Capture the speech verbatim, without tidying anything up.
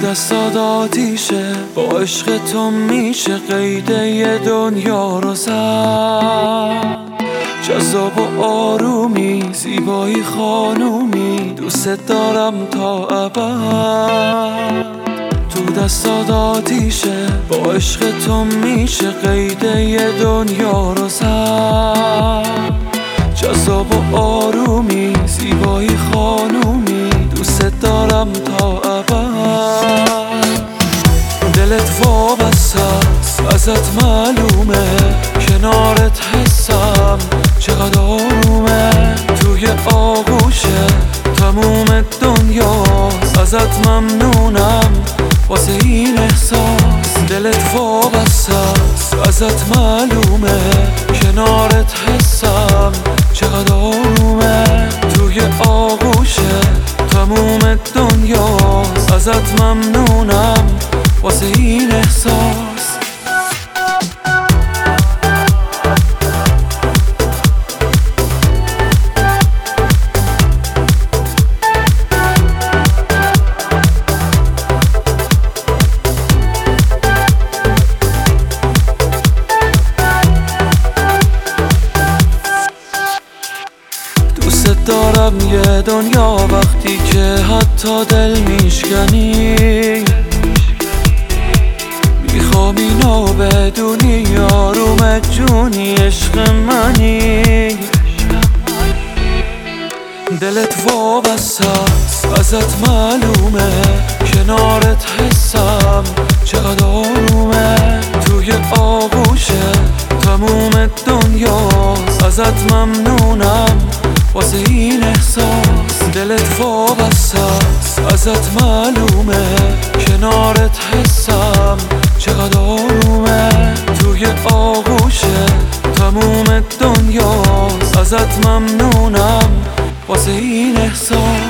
دستات آتیشه، با عشق تو میشه قید یه دنیا رو زد. جذاب و آرومی، زیبایی خانومی، دوست دارم تا ابد. تو دستات آتیشه، با عشق تو میشه قید یه دنیا رو زد. جذاب و آرومی، زیبایی خانومی، دوست دارم تا ابد. دلت وابسته است، ازت معلومه، کنارت حسم چقدر آرومه. توی آغوشه تموم دنیاست، ازت ممنونم واسه این احساس. دلت وابسته است، ازت معلومه، کنارت حسم چقدر آرومه. توی آغوشه تموم دنیاست، ازت ممنونم واسه این احساس. دوست دارم یه دنیا وقتی که حتی دل میشکنی. میخوام اینو بدونی، آروم جونی، عشق منی. دلت وابسته است، ازت معلومه، کنارت حسم چقدر آرومه. توی آغوشه تموم دنیاست، ازت ممنونم واسه این احساس. دلت وابسته است، ازت معلومه، کنارت حسم چقدر آرومه. توی آغوشه تموم دنیاست، ازت ممنونم واسه این احساس.